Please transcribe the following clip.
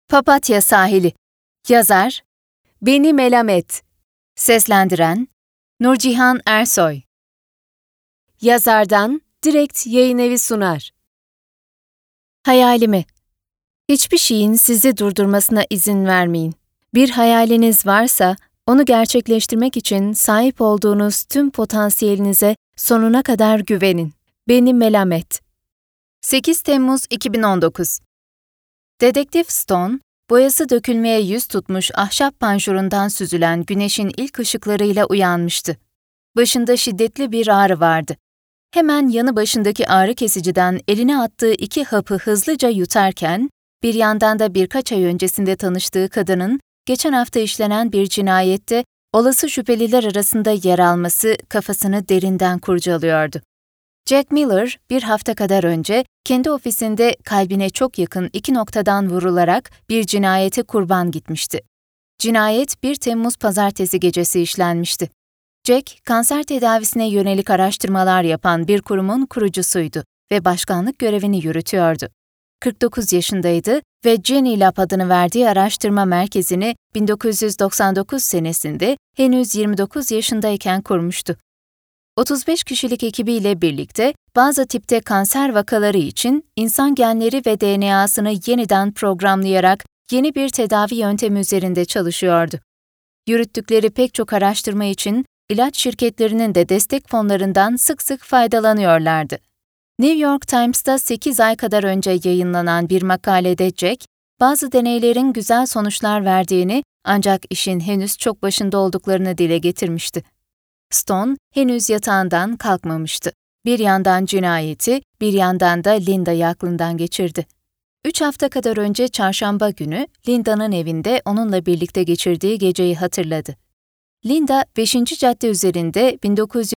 Papatya Sahili. Yazar Beni Melamet. Seslendiren Nurcihan Ersoy. Yazardan Direkt Yayınevi sunar. Hayalimi. Hiçbir şeyin sizi durdurmasına izin vermeyin. Bir hayaliniz varsa, onu gerçekleştirmek için sahip olduğunuz tüm potansiyelinize sonuna kadar güvenin. Beni Melamet. 8 Temmuz 2019. Dedektif Stone, boyası dökülmeye yüz tutmuş ahşap panjurundan süzülen güneşin ilk ışıklarıyla uyanmıştı. Başında şiddetli bir ağrı vardı. Hemen yanı başındaki ağrı kesiciden eline attığı 2 hapı hızlıca yutarken, bir yandan da birkaç ay öncesinde tanıştığı kadının geçen hafta işlenen bir cinayette olası şüpheliler arasında yer alması kafasını derinden kurcalıyordu. Jack Miller, bir hafta kadar önce kendi ofisinde kalbine çok yakın 2 noktadan vurularak bir cinayete kurban gitmişti. Cinayet 1 Temmuz pazartesi gecesi işlenmişti. Jack, kanser tedavisine yönelik araştırmalar yapan bir kurumun kurucusuydu ve başkanlık görevini yürütüyordu. 49 yaşındaydı ve Jenny Lab adını verdiği araştırma merkezini 1999 senesinde henüz 29 yaşındayken kurmuştu. 35 kişilik ekibiyle birlikte bazı tipte kanser vakaları için insan genleri ve DNA'sını yeniden programlayarak yeni bir tedavi yöntemi üzerinde çalışıyordu. Yürüttükleri pek çok araştırma için ilaç şirketlerinin de destek fonlarından sık sık faydalanıyorlardı. New York Times'ta 8 ay kadar önce yayınlanan bir makalede Jack, bazı deneylerin güzel sonuçlar verdiğini ancak işin henüz çok başında olduklarını dile getirmişti. Stone henüz yatağından kalkmamıştı. Bir yandan cinayeti, bir yandan da Linda'yı aklından geçirdi. 3 hafta kadar önce çarşamba günü Linda'nın evinde onunla birlikte geçirdiği geceyi hatırladı. Linda, 5. cadde üzerinde